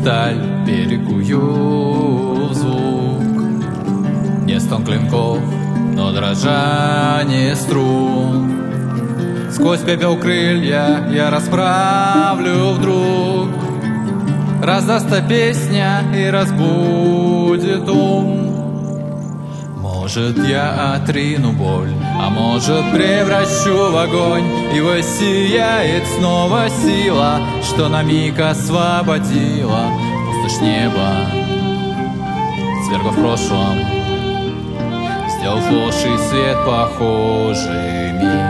сталь перекую в звук. Не стон клинков, но дрожание струн. Сквозь пепел крылья я расправлю вдруг. Раздастся песня и разбудит ум. Может, я отрину боль, а может, превращу в огонь, и воссияет снова сила, что на миг освободила пустошь неба, свергла в прошлом, сделав ложь и свет похожими.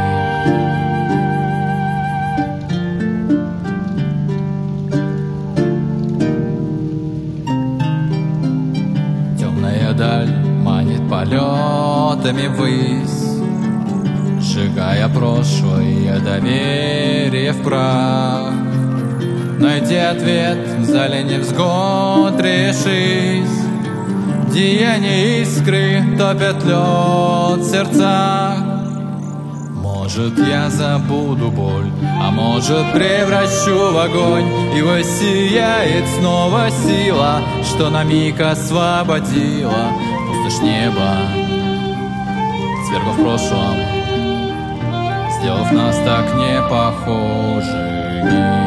Темная даль манит полетами ввысь, сжигая прошлое доверие в прах. Найди ответ, в зале невзгод решись. Деяния искры топят лед в сердцах. Может, я забуду боль, а может, превращу в огонь, и воссияет снова сила, что на миг освободила пустошь неба, свергла в прошлом, сделав нас так не похожими.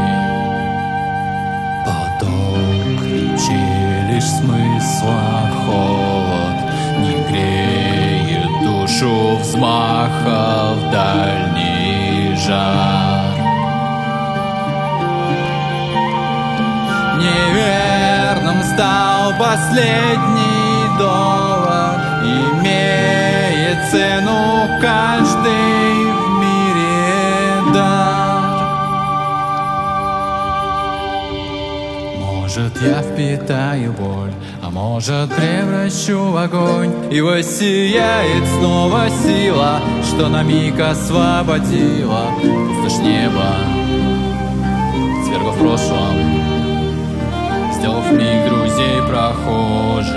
Поток речи лишь смысла холод, не греет душу взмахов дальний жар. Неверным стал последний довод, имеет цену каждый в мире дар. Может, я впитаю боль, а может, превращу в огонь, и воссияет снова сила, что на миг освободила пустошь неба, свергла в прошлом, сделав миг друзей прохожих.